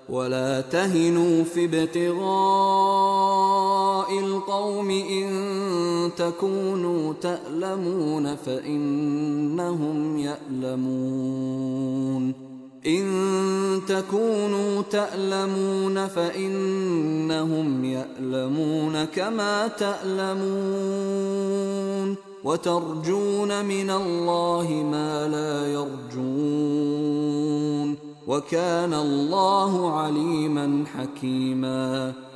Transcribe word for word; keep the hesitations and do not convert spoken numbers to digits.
ولا تهنوا في ابتغاء القوم إن تكونوا تألمون فإنهم يألمون إن تكونوا تألمون فإنهم يألمون كما تألمون وترجون من الله ما لا يرجون وكان الله عليما حكيما.